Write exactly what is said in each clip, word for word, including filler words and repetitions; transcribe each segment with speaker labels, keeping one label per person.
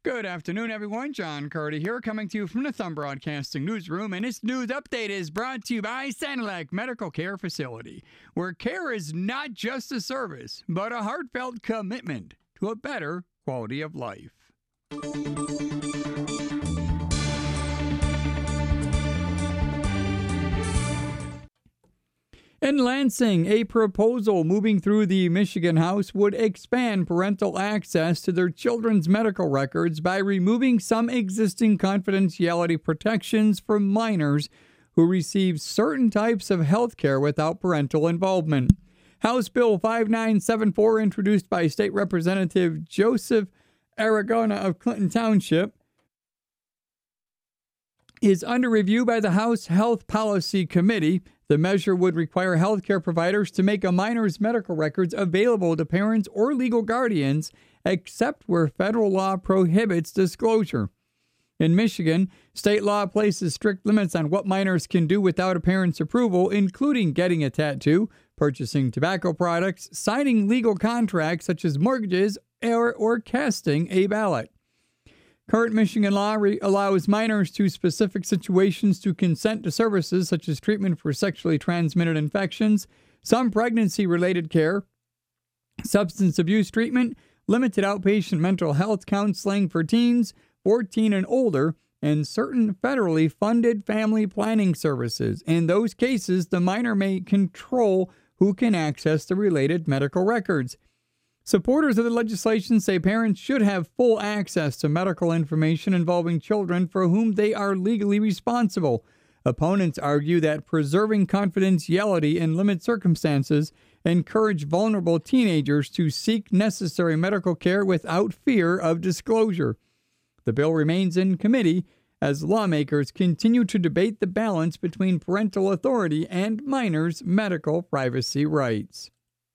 Speaker 1: Good afternoon, everyone. John Carty here, coming to you from the Thumb Broadcasting Newsroom, and this news update is brought to you by Sanilac Medical Care Facility, where care is not just a service, but a heartfelt commitment to a better quality of life. In Lansing, a proposal moving through the Michigan House would expand parental access to their children's medical records by removing some existing confidentiality protections for minors who receive certain types of health care without parental involvement. House Bill five nine seven four, introduced by State Representative Joseph Aragona of Clinton Township, is under review by the House Health Policy Committee. The measure would require healthcare providers to make a minor's medical records available to parents or legal guardians, except where federal law prohibits disclosure. In Michigan, state law places strict limits on what minors can do without a parent's approval, including getting a tattoo, purchasing tobacco products, signing legal contracts such as mortgages, or, or casting a ballot. Current Michigan law re- allows minors to specific situations to consent to services such as treatment for sexually transmitted infections, some pregnancy-related care, substance abuse treatment, limited outpatient mental health counseling for teens fourteen and older, and certain federally funded family planning services. In those cases, the minor may control who can access the related medical records. Supporters of the legislation say parents should have full access to medical information involving children for whom they are legally responsible. Opponents argue that preserving confidentiality in limited circumstances encourage vulnerable teenagers to seek necessary medical care without fear of disclosure. The bill remains in committee as lawmakers continue to debate the balance between parental authority and minors' medical privacy rights.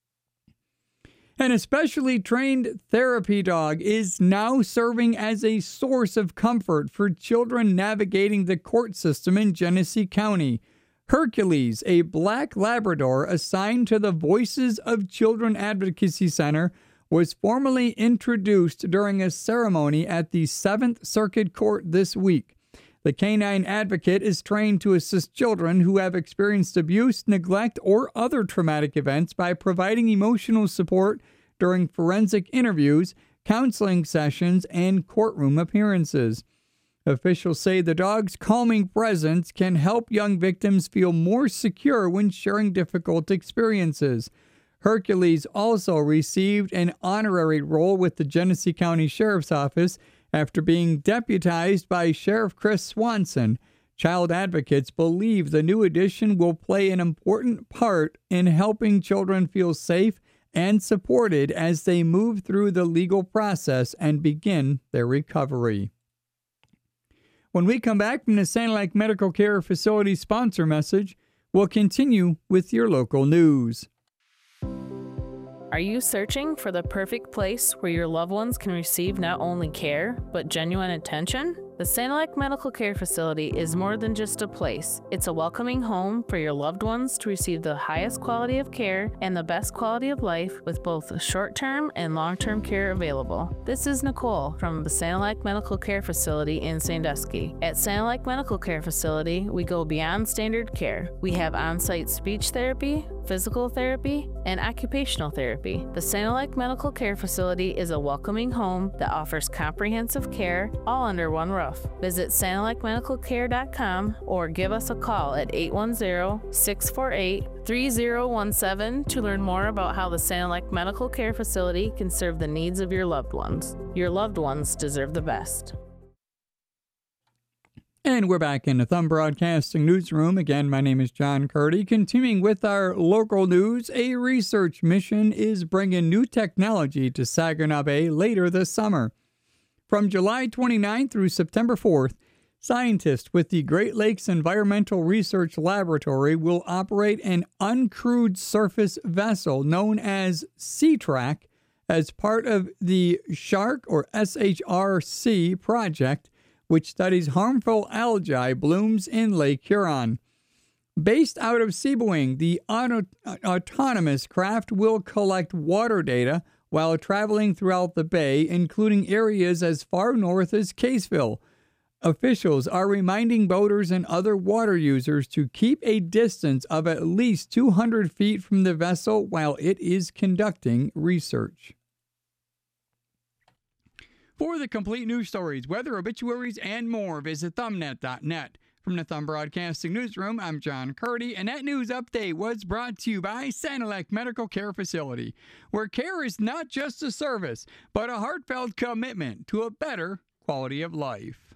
Speaker 1: An especially trained therapy dog is now serving as a source of comfort for children navigating the court system in Genesee County. Hercules, a black Labrador assigned to the Voices of Children Advocacy Center, was formally introduced during a ceremony at the Seventh Circuit Court this week. The canine advocate is trained to assist children who have experienced abuse, neglect, or other traumatic events by providing emotional support during forensic interviews, counseling sessions, and courtroom appearances. Officials say the dog's calming presence can help young victims feel more secure when sharing difficult experiences. Hercules also received an honorary role with the Genesee County Sheriff's Office after being deputized by Sheriff Chris Swanson. Child advocates believe the new addition will play an important part in helping children feel safe and supported as they move through the legal process and begin their recovery. When we come back from the Sanilac Medical Care Facility sponsor message, we'll continue with your local news.
Speaker 2: Are you searching for the perfect place where your loved ones can receive not only care, but genuine attention? The Sanilac Medical Care Facility is more than just a place. It's a welcoming home for your loved ones to receive the highest quality of care and the best quality of life with both short-term and long-term care available. This is Nicole from the Sanilac Medical Care Facility in Sandusky. At Sanilac Medical Care Facility, we go beyond standard care. We have on-site speech therapy, physical therapy, and occupational therapy. The Sanilac Medical Care Facility is a welcoming home that offers comprehensive care all under one roof. Visit Sanilac Medical Care dot com or give us a call at eight one zero, six four eight, three zero one seven to learn more about how the Sanilac Medical Care Facility can serve the needs of your loved ones. Your loved ones deserve the best.
Speaker 1: And we're back in the Thumb Broadcasting Newsroom. Again, my name is John Carty. Continuing with our local news, a research mission is bringing new technology to Saginaw Bay later this summer. From July twenty-ninth through September fourth, scientists with the Great Lakes Environmental Research Laboratory will operate an uncrewed surface vessel known as SeaTrack as part of the SHARC, or S H R C, project, which studies harmful algae blooms in Lake Huron. Based out of Seaboing, the auto- autonomous craft will collect water data, while traveling throughout the bay, including areas as far north as Caseville. Officials are reminding boaters and other water users to keep a distance of at least two hundred feet from the vessel while it is conducting research. For the complete news stories, weather, obituaries, and more, visit thumbnet dot net. From the Thumb Broadcasting Newsroom, I'm John Curdy, and that news update was brought to you by Sanilac Medical Care Facility, where care is not just a service, but a heartfelt commitment to a better quality of life.